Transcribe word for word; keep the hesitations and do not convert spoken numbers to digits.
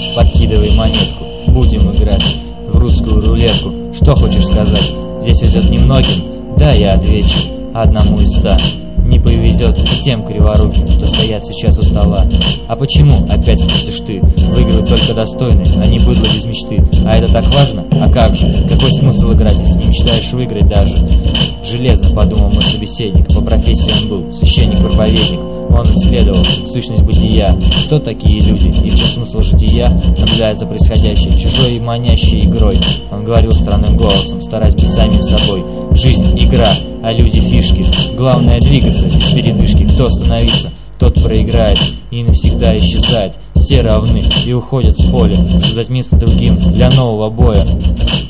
подкидывай монетку. Будем играть в русскую рулетку. Что хочешь сказать? Здесь везет немногим? Да, я отвечу, одному из ста. Не повезет и тем криворуким, что стоят сейчас у стола. А почему, опять спросишь ты, выигрывают только достойные, а не быдло без мечты? А это так важно? А как же? Какой смысл играть, если не мечтаешь выиграть даже? Железно подумал мой собеседник, по профессии он был священник-проповедник. Он исследовал сущность бытия. Кто такие люди и в чем смысл жития? Наблюдая за происходящей, чужой и манящей игрой, он говорил странным голосом, стараясь быть самим собой. Жизнь — игра, а люди — фишки. Главное — двигаться без передышки. Кто остановится, тот проиграет и навсегда исчезает. Все равны и уходят с поля, чтобы дать место другим для нового боя.